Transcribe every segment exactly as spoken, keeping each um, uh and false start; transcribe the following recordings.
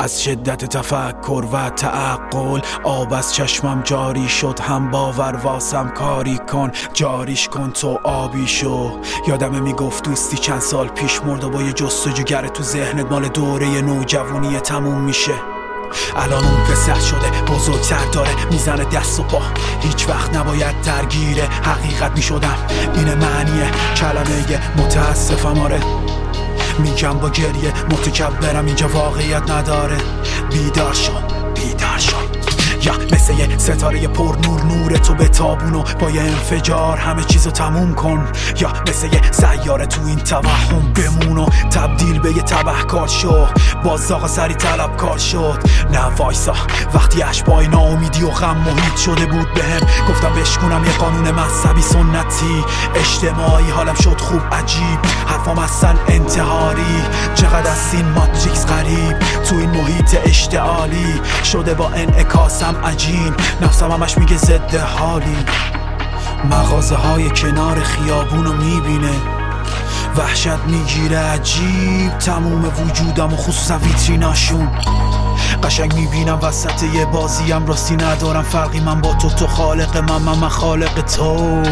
از شدت تفکر و تعقل آب از چشمم جاری شد، هم باور واسم کاری کن، جاریش کن تو آبی شو. یادمه میگفت دوستی چند سال پیش مرد و با یه جستجوگر تو ذهنت مال دوره نوجوانی تموم میشه. الان اون پسر شده بزرگتر داره میزنه دست و پا، هیچ وقت نباید درگیر حقیقت میشدم. اینه معنی کلمه متاسفم. آره میگم با گریه متکبرم، اینجا واقعیت نداره. بیدار شو بیدار شو، یا مثل یه ستاره پر نور نور تو به تابونو با یه انفجار همه چیزو تموم کن، یا مثل یه سیاره تو این توهم بمونو تبدیل به یه تبهکار شو. باز آقا سری طلبکار شد، نه وایسا وقتی اشبای ناامیدی و غم محیط شده بود بهم، گفتم بشکنم یه قانون مذهبی سنتی اجتماعی. حالم شد خوب عجیب، حرفام اصلا انتحاری. چقدر از این ماتریکس غریب تو این محیط اشتعالی شده با انعکاسم عجین، نفسم همش میگه ضد حالی. مغازه های کنار خیابونو میبینه، وحشت میگیره عجیب تموم وجودم و خصوصا ویتریناشون. قشنگ میبینم وسط یه بازیم راستی ندارم فرقی من با تو، تو خالق من من من خالق تو.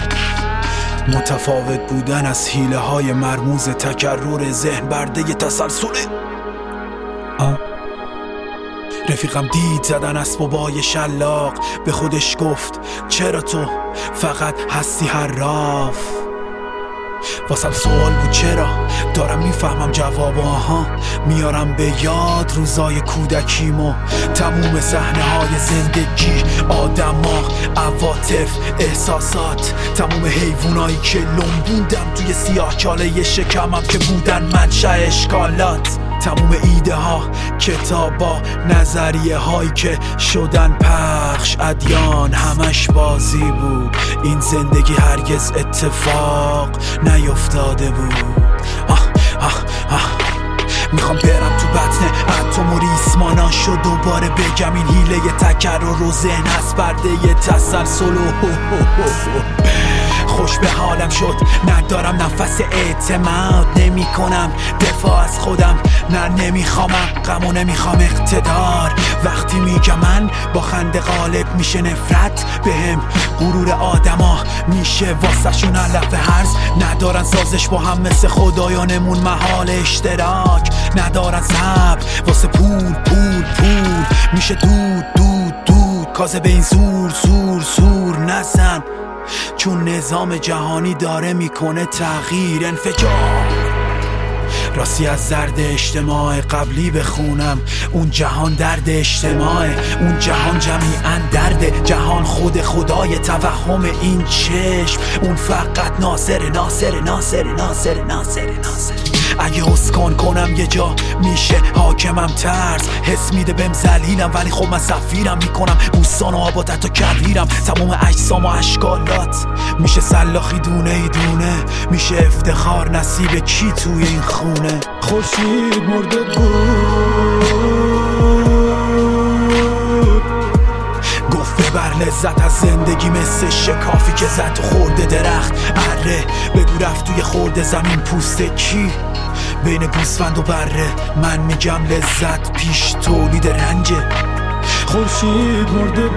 متفاوت بودن از حیله های مرموز تکرر ذهن برده ی تسلسله. آه رفیقم دید زدن اسبابای شلاق، به خودش گفت چرا تو فقط هستی حراف. واسم سوال بود چرا، دارم میفهمم جواب. آها میارم به یاد روزای کودکیمو، تموم صحنه های زندگی، آدما، عواطف، احساسات، تموم حیوانایی که لنبوندم توی سیاه چاله شکمم که بودن منشأ اشکالات. تموم ایده ها، کتابا، نظریه هایی که شدن پخش، ادیان، همش بازی بود. این زندگی هرگز اتفاق نیفتاده بود. آه آه آه میخوام برم تو بطن اتم و ریسمانان شد دوباره بگم این حیله تکرر و ذهن هست برده ی تسلسل. خوش به حالم شد، ندارم نفس اعتماد، نمی کنم دفاع از خودم، نه نمیخوامم غم و نمیخوام اقتدار. وقتی میگم من با خنده غالب میشه نفرت بهم، غرور آدما میشه واسه شون علف هرز. ندارن سازش با هم مثل خدایانمون، محال اشتراک ندارن صبر واسه پول پول پول. میشه دود دود دود کازه به این زور زور زور نزن، چون نظام جهانی داره میکنه تغییر، انفجار. راستی از زرد اجتماع قبلی بخونم، اون جهان درد اجتماع، اون جهان جمیعا درد جهان خود خدای توهم این چشم، اون فقط ناصر ناصر ناصر ناصر ناصر ناصر. اگه اسکان کنم یه جا میشه حاکمم ترس، حس میده بهم ذلیلم ولی خب من سفیرم، میکنم بوستان و آباد حتی کویرم. تمام اجسام و اشکالات میشه سلاخی دونه ای دونه، میشه افتخار نصیب کی توی این خونه. خورشید مرده بود گفت ببر لذت از زندگی مثل شکافی که زد و خورده درخت. اره بگو رفت توی خورده زمین پوسته کی بین گوسفند و بره، من میگم لذت پیش تولید رنجه. خورشید مرده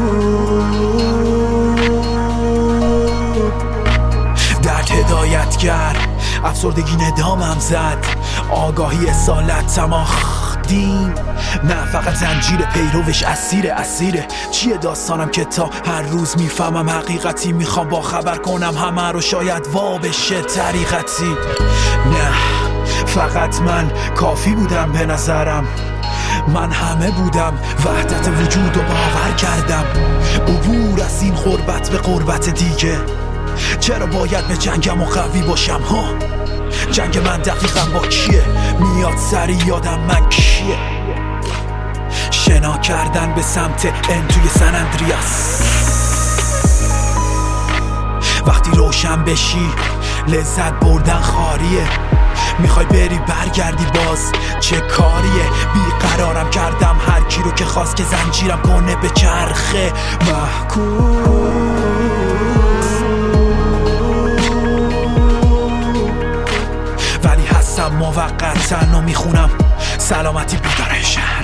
بود درد هدایتگر، افسردگی ندامم زد، آگاهی اصالت تماخ دین، نه فقط زنجیر پیروش اسیر اسیره. چیه داستانم که تا هر روز میفهمم حقیقتی، میخوام با خبر کنم همه رو شاید وا بشه طریقتی. نه فقط من کافی بودم به نظرم، من همه بودم، وحدت وجود رو باور کردم، عبور از این غربت به غربت دیگه. چرا باید به جنگم و قوی باشم ها؟ جنگ من دقیقا با کیه؟ میاد سری یادم من کیه؟ شنا کردن به سمت ان توی سن اندریاس. وقتی روشن بشی لذت بردن خاریه، میخوای بری برگردی باز چه کاریه؟ بیقرارم کردم هر کی رو که خواست که زنجیرم کنه به چرخه محکوم. ولی هستم موقتا و میخونم سلامتی بیدار شهر.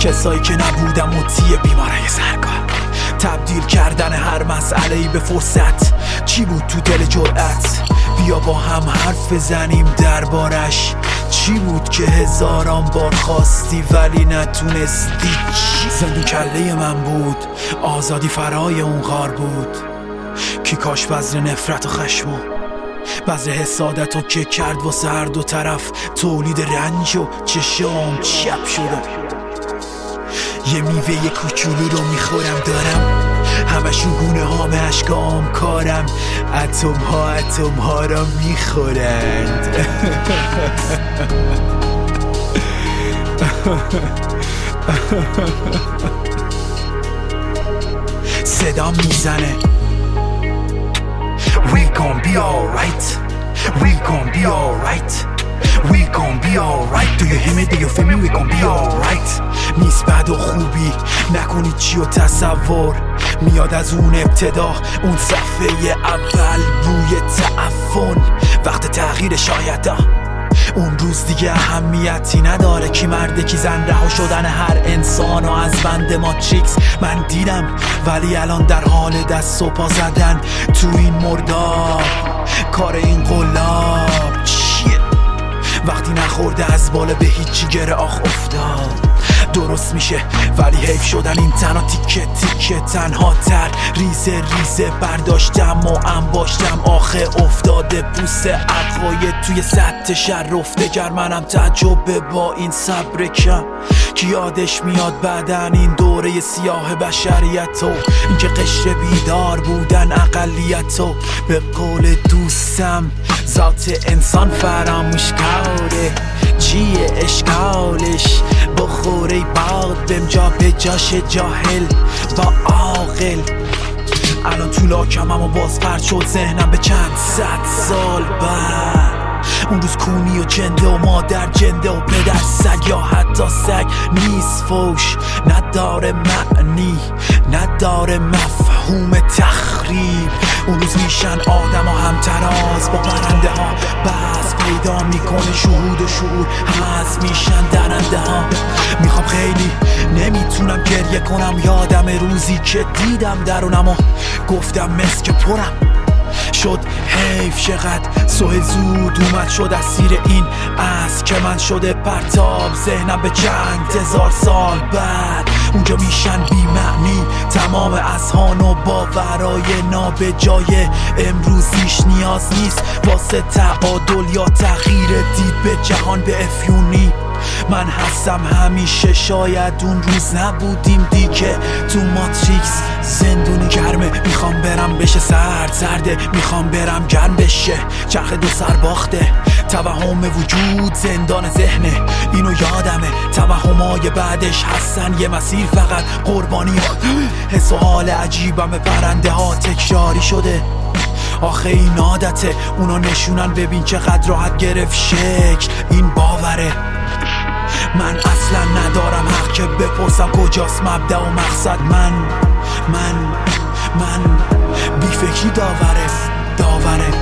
کسایی که نبودم مطیع بیماره سرکار، تبدیل کردن هر مسئله‌ای به فرصت. چی بود تو دل جرأت؟ بیا با هم حرف بزنیم دربارش. چی بود که هزاران بار خواستی ولی نتونستی؟ زندون کله من بود، آزادی فرای اون غار بود. کی کاش بذر نفرت و خشم و بذر حسادت و که کرد واسه هر دو طرف تولید رنج و چشام چپ شدم. یه میوه کوچولو رو میخورم دارم همشون گونه هام اشکام کارم، اتم ها اتم ها را میخورند. صدا میزنه We gon' be alright, we gon' be alright, we gon' be alright. Do you hear me, do you feel me, we gon' be alright. نیست بد و خوبی، نکنید چی و تصور میاد از اون ابتدا، اون صفحه اول بوی تعفن. وقت تغییر شاید اون روز دیگه اهمیتی نداره کی مرده کی زن. رها شدن هر انسان و از بند ماتریکس من دیدم، ولی الان در حال دست و پا زدن تو این مرداب. کار این قلاب چیه وقتی نخورده از بالا به هیچی گره آخ افتاد. درست میشه ولی حیف شدن این تنها تیکه تیکه تنها تر. ریزه ریزه برداشتم و انباشتم آخه افتاده پوست عقاید توی سطح شر رفته گر. منم تعجب با این صبر کم که یادش میاد بعدن این دوره سیاه بشریت و اینکه قشر بیدار بودن اقلیت و به قول دوستم ذات انسان فراموش کاره. چیه اشکالش بخوره باد بهم جا به جاش جاهل با عاقل. الان تو لاکمم و باز پرد شد ذهنم به چند صد سال بعد. اون روز کونی و جنده و مادر جنده و پدر سگ یا حتی سگ نیست فوش، نداره معنی نداره مفهوم تخریب. اون روز میشن آدم و همتراز با پرنده ها، بس پیدا میکنه شهود و شعور هست میشن درنده ها. میخوام خیلی نمیتونم گریه کنم، یادم روزی که دیدم درونم و گفتم مسک پرم شد حیف چقدر سوه زود اومد شد اسیر این از که من شده پرتاب ذهنم به چند هزار سال بعد. اونجا میشن بی معنی تمام اذهان و باورای نابجای امروزیش نیاز نیست واسه تعادل یا تغییر دید به جهان به افیونی. من هستم همیشه شاید اون روز نبودیم دیگه تو ماتریکس زندونی گرمه. میخوام برم بشه سرد سرده، میخوام برم گرم بشه چرخ دو سر باخته. توهم وجود زندان ذهنه اینو یادمه، توهمای بعدش هستن یه مسیر فقط قربانی ها. حس و حال عجیبم پرنده ها تکراری شده آخه این عادته. اونا نشونن ببین چقدر راحت گرفت شکل این باوره. من اصلا ندارم حق که بپرسم کجاست مبدأ و مقصد. من من من بی فکری داوره داوره.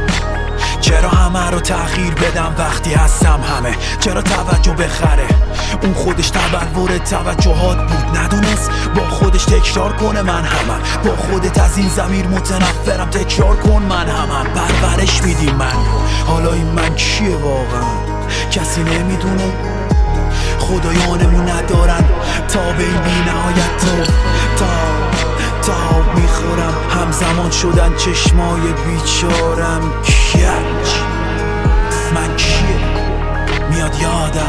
چرا همه رو تغییر بدم وقتی هستم همه؟ چرا توجه بخره؟ اون خودش تبلور توجهات بود ندونست با خودش تکرار کنه من همم. با خودت از این ضمیر متنفرم تکرار کن من همم. پرورش میدیم من حالا این من کیه واقعا کسی نمیدونه. خدایانمون ندارن تا به این بی نهایت تو تا تا میخورم. همزمان شدن چشمای بیچارم کج. من کیه میاد یادم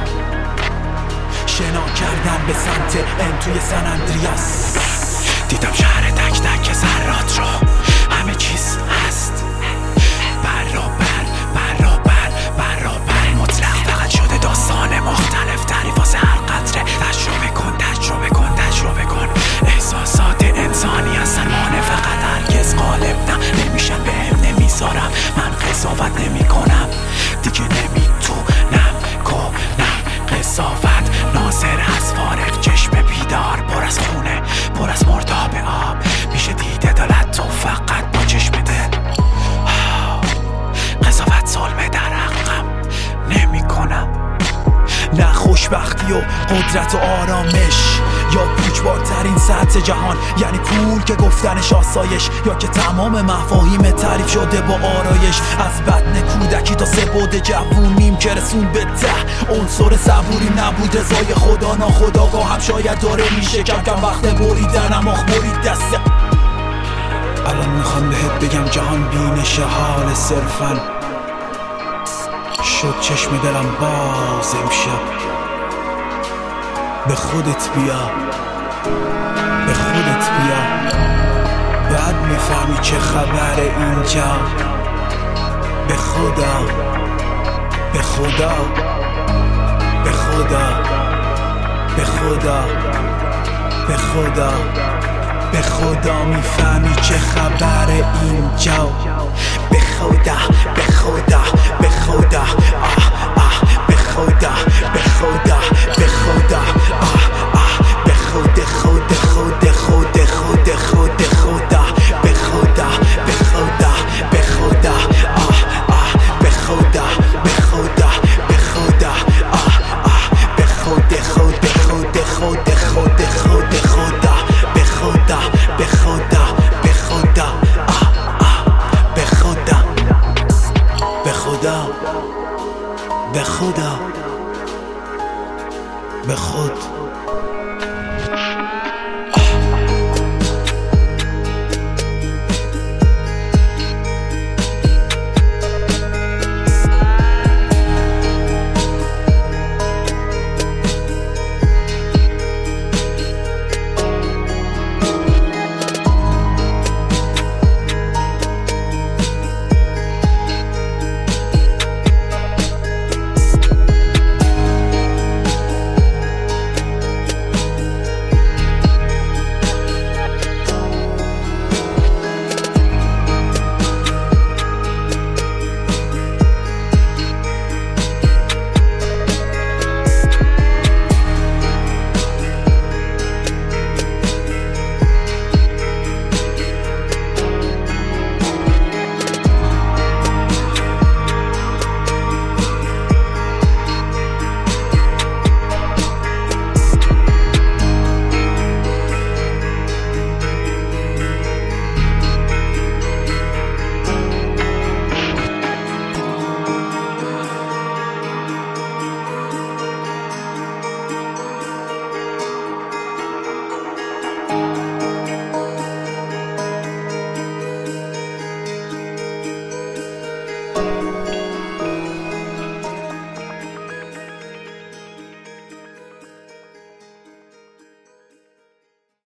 شنا کردن به سمت ان توی سن اندریاس. دیدم شهر تک تک ذرات رو همه چیز هست برابر برابر برابر مطلق فقط شده داستان مختلف تری واسه هر قطره. تجربه کن تجربه کن تجربه کن احساسات انسانی هستن مانع فقط هرگز غالب نه نمیشن بهم نمیذارم من قضاوت نمی کنم دیگه نمیتونم کنم قضاوت. ناظر از فارغ چشم بیدار پر از خونه پر از مرداب آب. قدرت و آرامش، یا پوچبارترین سطح جهان یعنی پول که گفتنش آسایش، یا که تمام مفاهیم تعریف شده با آرایش. از بدن کودکی تا سه بود جوونیم که رسون به ته، عنصر صبوری نبود رضای خدا ناخداگاه هم شاید داره میشه کم کم وقت بریدنم آخ برید دسته. الان میخوام بهت بگم جهان بینش حال صرفن شد چشم دلم باز امشب. به خودت بیا، به خودت بیا، بعد میفهمی چه خبر اینجا. به خدا، به خدا، به خدا، به خدا، به خدا، به خدا میفهمی چه خبر اینجا. به خدا، به خدا، به خدا، آه آه، به خدا، به خدا، به خدا، آه آه، به خود خود خود خود